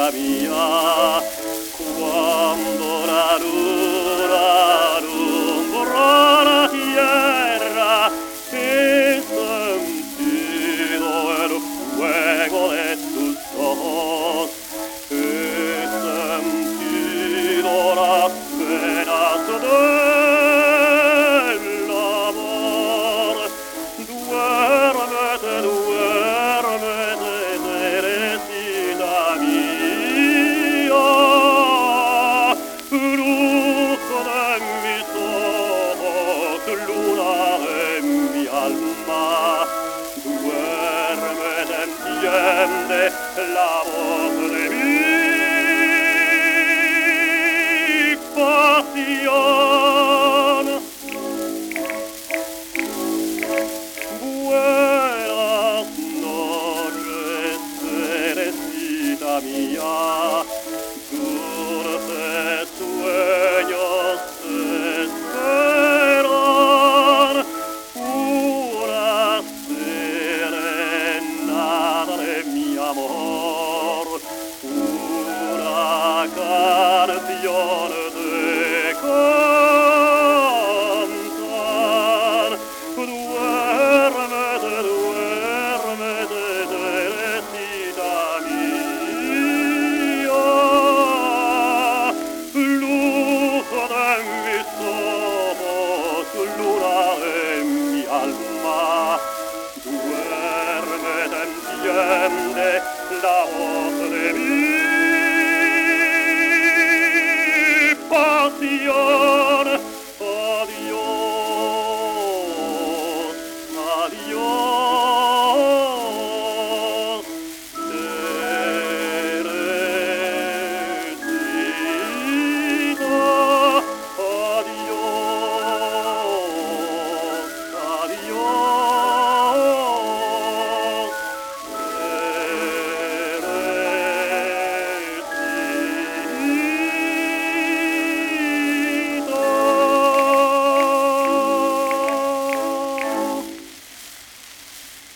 mia, cuando la luna alumbró la tierra, he sentido el fuego de tus ojos, he sentido las penas del amor. Duérmete, duérmete, Teresita mía, luz de mis ojos, luna de mi alma. Duérmete, entiende la voz de mi pasión. Buenas noches, Teresita mía, dulces sueños te esperan, una serenata de mi amor, una canción de cantar. Duérmete, duérmete, Teresita mía, luz de mis ojos, luna de mi alma. Duérmete, entiende la voz de mi pasión. Adiós, adiós.